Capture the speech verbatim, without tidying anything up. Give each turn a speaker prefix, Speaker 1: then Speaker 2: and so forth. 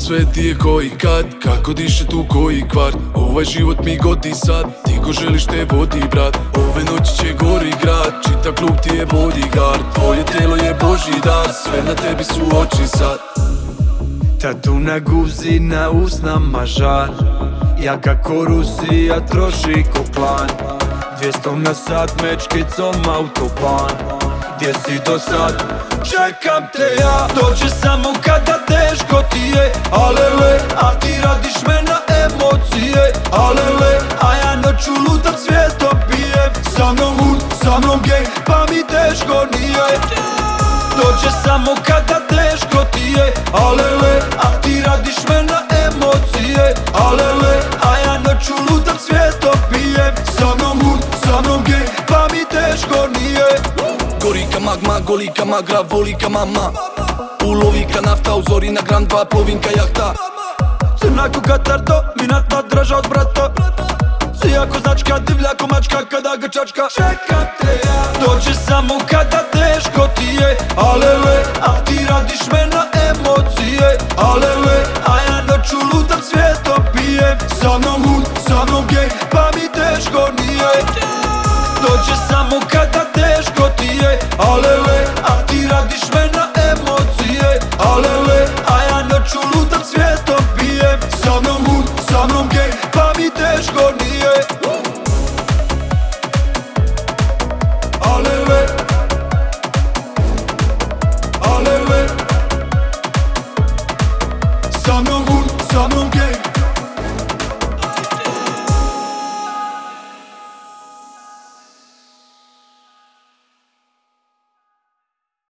Speaker 1: sve ti je koji kad, kako diše tu koji kvart. Ovaj život mi godi sad, ti ko želiš te vodi brat. Ove noći će gori grad, čita klub ti je bodyguard. Tvoje telo je božji dar, sve na tebi su oči sad.
Speaker 2: Tatu na guzi, na usnama žar. Ja kako Rusija troši ko plan. Dvjesto na sat, mečkicom autoban. Gdje si do sad? Čekam te ja. Dođe samo kada teško ti je. Alele, a ti radiš me na emocije. Alele, a ja noću lutam svijetom pijem. Sa mnom hud, sa mnom gang, pa mi teško nije. Dođe samo kada teško ti je. Alele, a ti radiš me na emocije. Alele, a ja noću lutam svijetom pijem. Sa mnom hud, sa mnom gang, pa mi teško nije.
Speaker 1: Gorika magma, golika magra, volika mama. Ulovika nafta, uzori na Grand dva, plovinka jahta.
Speaker 2: Crna ko Katar, dominantna draža od brata. Si jako značka, divlja ko mačka kada ga čačka. Čekam te ja.